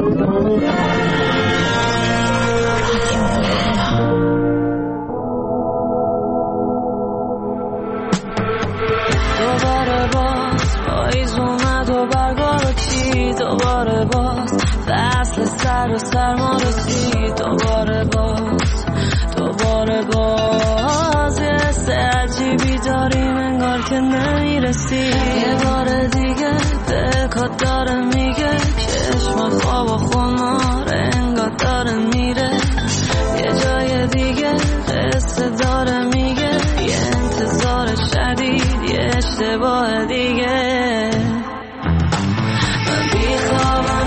دوباره باز پاییز اومد و برگا رو چید، دوباره باز فصل سر و سرما رسید، دوباره باز یه حس عجیبی داریم انگار که نمیرسی. یه بار دیگه دلکات داره میگه چشمات خواب و خمار انگار داره میره، یه جای دیگه قصه داره میگه یه انتظار شدید یه اشتباه دیگه. من بیخوابم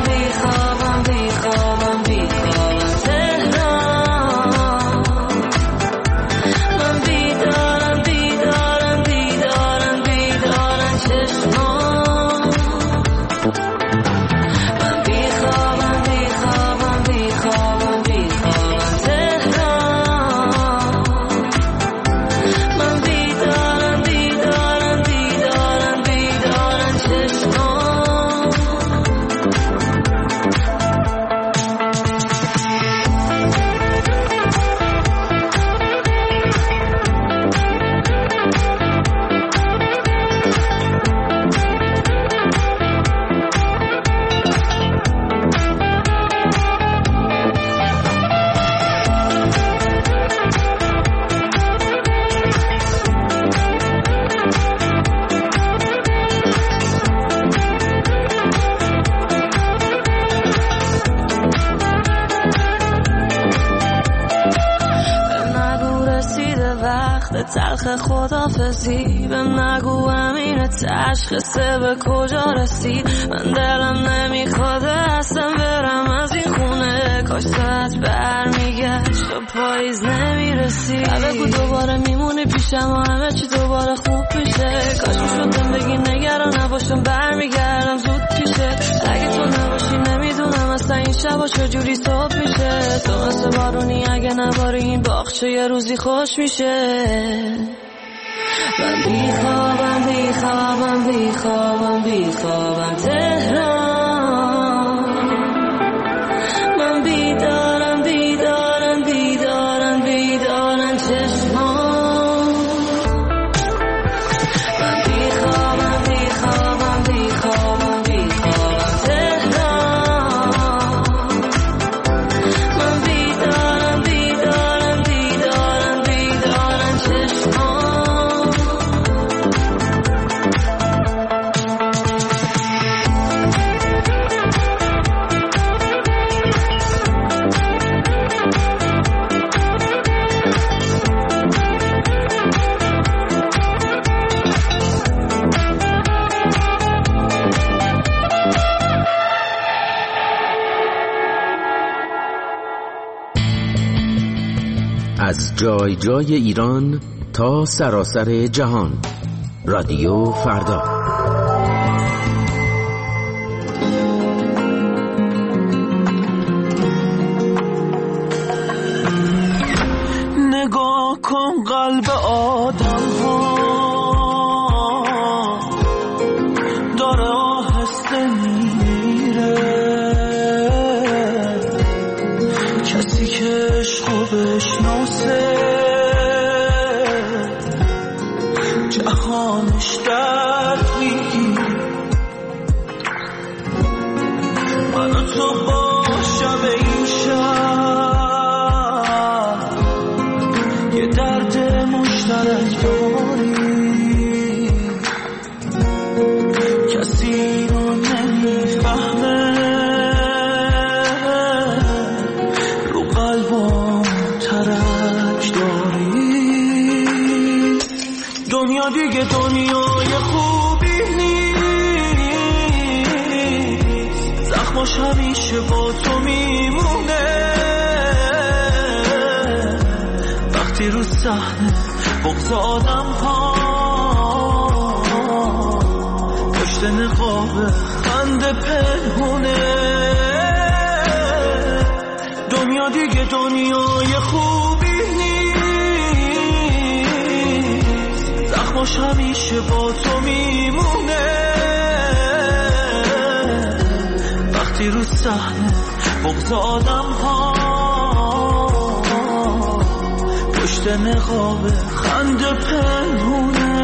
تلخ خدافزی، به نگو امین تشخیصه به کجا رسید. من دلم نمیخواد اصلا برم از این خونه، کاش ساعت برمیگشت و پاییز نمیرسید. بگو دوباره میمونی پیشم و همه چی دوباره خوب میشه، کاش میشدم بگی نگران نباشم برمیگردم زود پیشه. اگه تو نباشی نمیدونم اصلا این شبا چجوری صبح میشه. تو مثل بارونی اگه نباری این باغچه یه روزی خوش میشه. من بیخوابم تهران، من بیدارم چشمان. من بیخوابم تهران، من بیدارم چشمان. از جای جای ایران تا سراسر جهان، رادیو فردا. نگاه کن قلب آدم ها داره آهسته میره، کسی که عشقو بشناسه جهانش درد میگیره. من و تو با شب این شب یه درد مشترک داریم، کسی رو نمیفهمه، رو قلبم ترک داریم. دنیا دیگه دنیای خوبی نیست، زخماش همیشه با تو میمونه. وقتی رو صحنه بغض آدم ها پشت نقاب خنده پنهونه. دنیا دیگه دنیای خوبی نیست، زخماش همیشه با تو میمونه. وقتی رو صحنه بغض آدم ها پشت نقاب خنده پنهونه.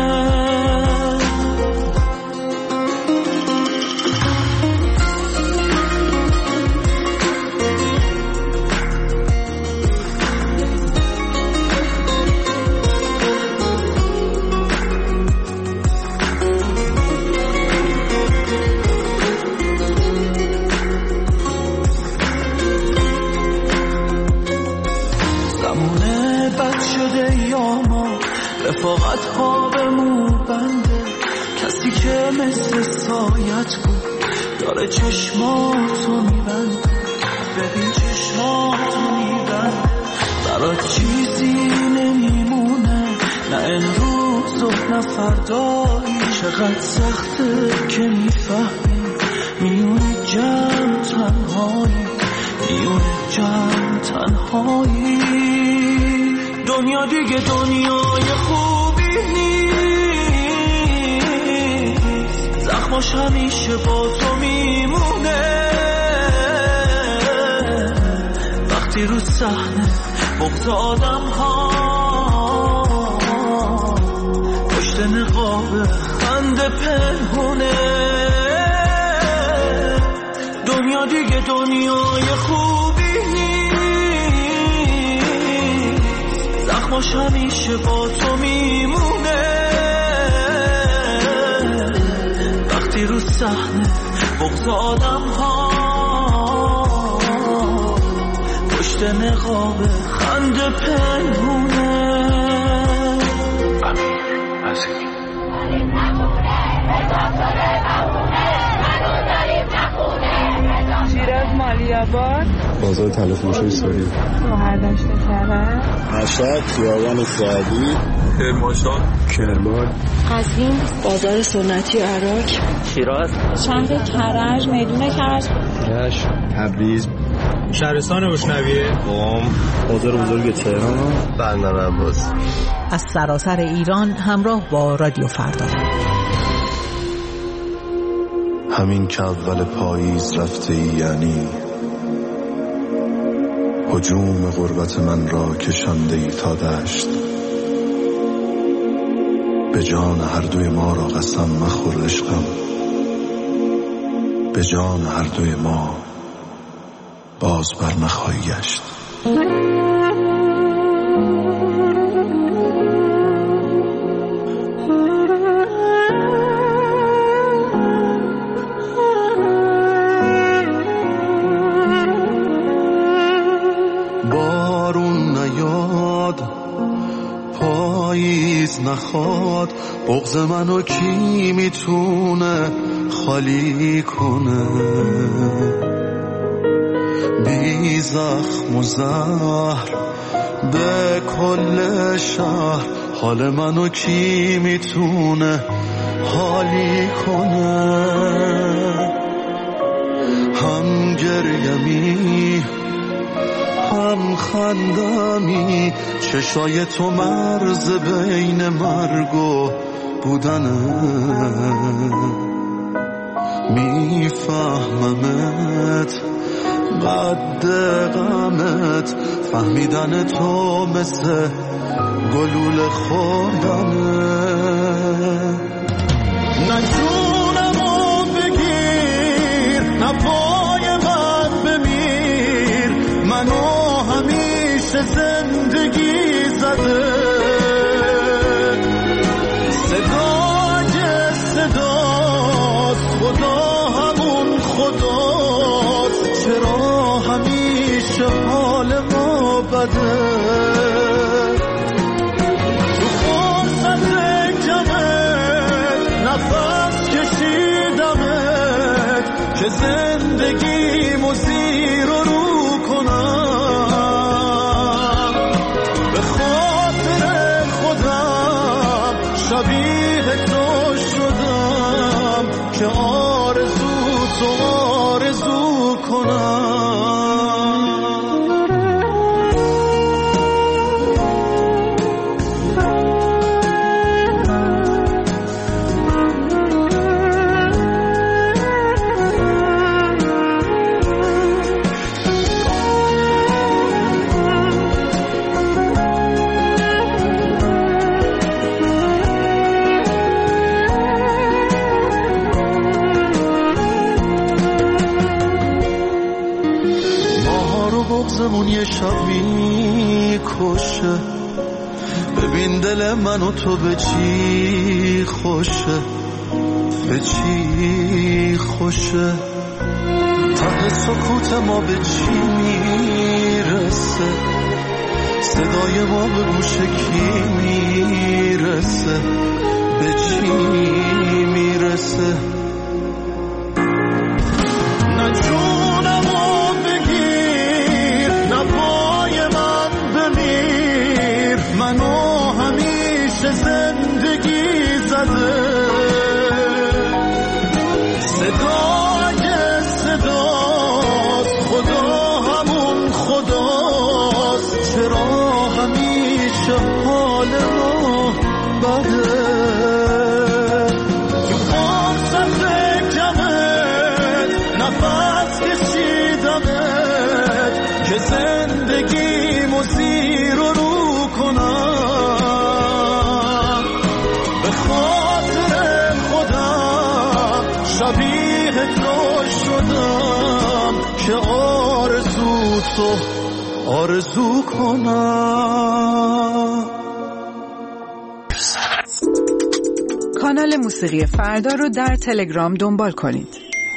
رفاقت ها به مو بنده، کسی که مثل سایت بود داره چشماتو میبنده. ببین چشماتو میبنده، برات چیزی نمیمونه، نه امروز و نه فردایی. چقدر سخته که میفهمی میونه جمع تنهایی، میونه جمع تنهایی. دنیا دیگه دنیای خوبی نیست، زخماش همیشه با تو میمونه. وقتی رو صحنه بغض آدم ها پشت نقاب خنده پنهونه. دنیا دیگه دنیای خوبی زخماش همیشه با تو میمونه. وقتی رو صحنه بغض آدم ها پشت نقاب خنده پنهونه. شیراز مالیاباد، بازار تلفروشی سوری، شهردشت کرج، مشهد، خیابان سعدی، کرمانشاه، کرمان، قزوین، بازار سنتی عراق، شیراز، شهر کرج، میدون کرج، رشت، تبریز، شهرستان روشنویه، قم، بازار بزرگ تهران، بندر عباس. از سراسر ایران همراه با رادیو فردا. همین که اول پاییز رفته ای، یعنی هجوم غربت من را کشانده ای تا دشت. به جان هر دوی ما را قسم مخور عشقم، به جان هر دوی ما باز بر نخواهی گشت. بارون نیاد، پاییز نخواد، بغض منو کی میتونه خالی کنه؟ بی زخم و زهر به کل شهر، حال منو کی میتونه حالی کنه؟ هم گریمی هم خندمی، چشای تو مرز بین مرگ و بودنه. میفهممت قد غمت، فهمیدن تو مثل گلوله خوردنه. نجونمو بگیر، نپای من بمیر، منو همیشه زندگی زده. صدای صداست، خدا همون خداست، چرا همیشه حال ما بده؟ تو فرصت کمت نفس کشیدمت که زندگیمو زیر و رو کنم. به خاطر خودم شبیه تو شدم که آرزو تو آرزو کنم. بغضمون یه شب میکشه. ببین دل من و تو به چی خوشه، به چی خوشه. ته سکوت ما به چی میرسه، صدای ما به گوش کی میرسه، به چی میرسه. نه جونمو بگیر، نه پای من بمیر، منو همیشه زندگی زده. صدای صداست، خدا همون خداست. چرا همیشه حال ما بده؟ تو فرصت کمت نفس کشیدمت که زندگیمو زیر و رو کنم. به خاطر خودم شبیه تو شدم که آرزو تو آرزو کنم. کانال موسیقی فردا رو در تلگرام دنبال کنید.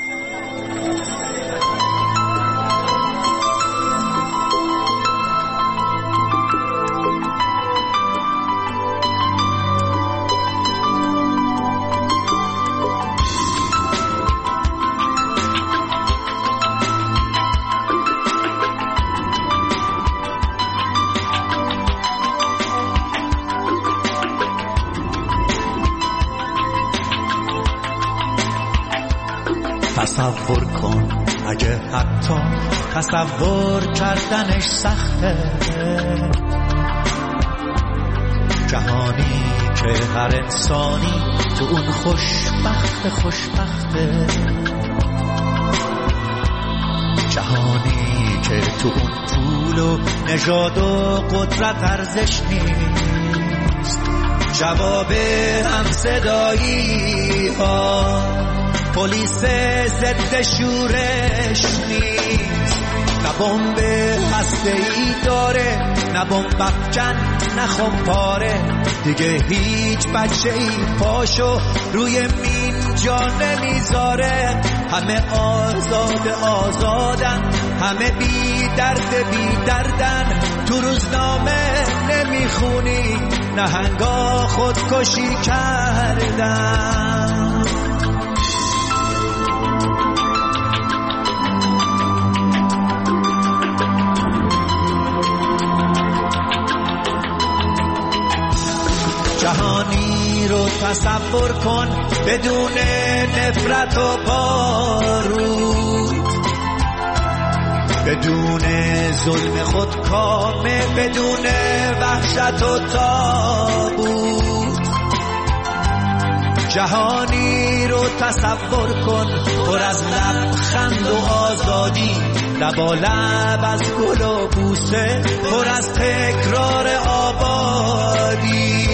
تصور کن اگه حتی تصور کردنش سخته، جهانی که هر انسانی تو اون خوشبخته، جهانی که تو اون پول و نژاد و قدرت ارزش نیست، جواب همصدایی ها پلیس ضد شورش نیست. نه بمب هسته‌ای داره، نه بمب افکن، نه خمپاره. دیگه هیچ بچه‌ای پاشو روی مین جا نمیذاره. همه آزادن، همه بی دردن. تو روزنامه نمیخونی نهنگا خودکشی کردن. جهانی رو تصور کن بدون نفرت و بارود، بدون ظلم خودکامه، بدون وحشت و تابوت. جهانی رو تصور کن پر از لبخند و آزادی، لبالب از گل و بوسه، پر از تکرار آبادی.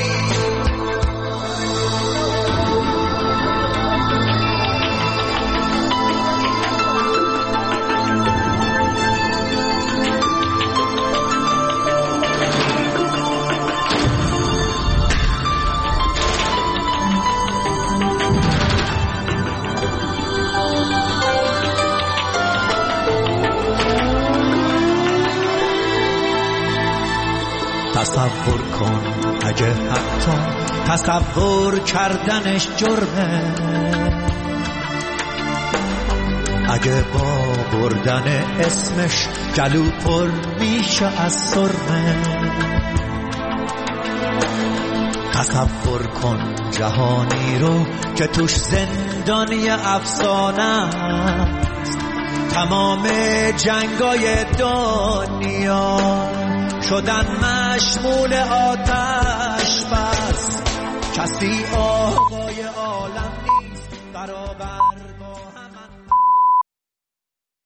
تصور کن اگه حتی تصور کردنش جرمه، اگه با بردن اسمش گلو پر میشه از سرمه. تصور کن جهانی رو که توش زندانی افسانه است. تمام جنگای دنیا شدن مشمول آتش بس، کسی آقای عالم نیست برابر